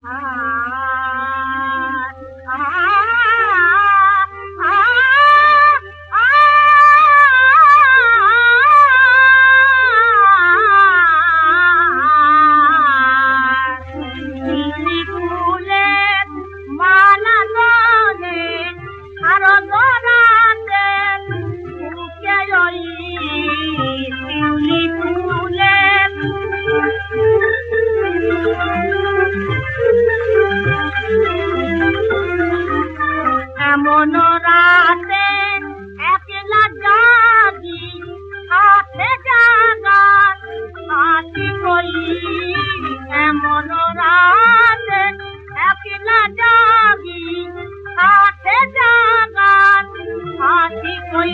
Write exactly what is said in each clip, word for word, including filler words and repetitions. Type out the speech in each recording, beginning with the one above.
এমন রাতে একলা জাগি হাতে জাগান হাতি কই এমন রাতে একলা জাগি হাতে জাগান হাতি কই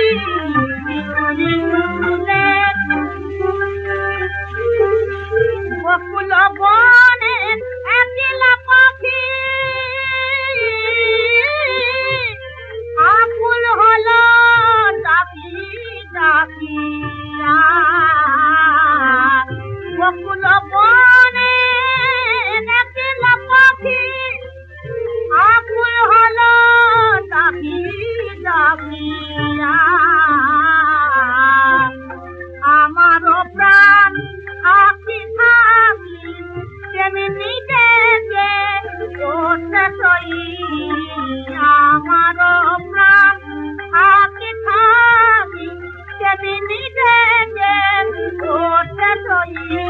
বকুল বনে একলা পাখি আকুল হলো ডাকি ডাকিয়া বকুল বনে একলা পাখি আকুল হলো ডাকি ডাকিয়া আমারও প্রাণ থাকি থাকি তেমনি দেখে করতে সই আমারও প্রাণ থাকি থাকি তেমনি দেখে করতে সই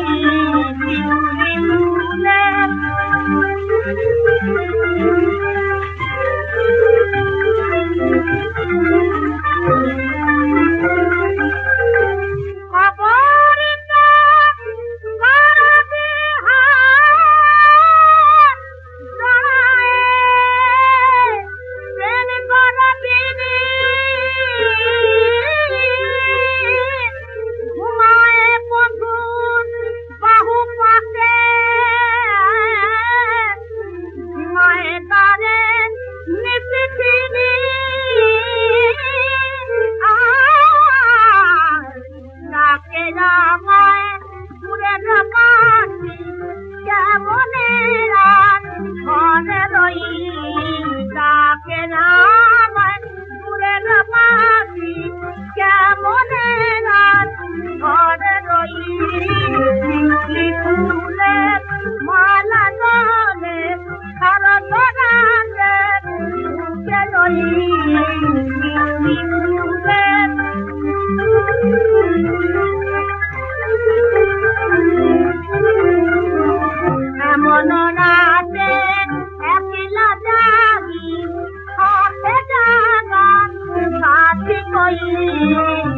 এমন রাতে একলা জাগি হাতে জাগান সাথী কই